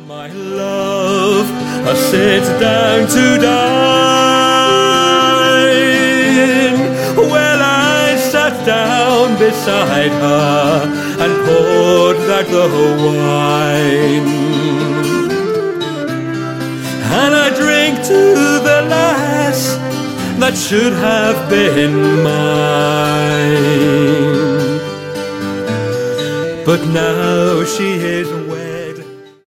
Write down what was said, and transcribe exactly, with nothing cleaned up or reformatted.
My love, I sat down to dine. Well, I sat down beside her and poured out the wine. And I drank to the lass that should have been mine. But now she is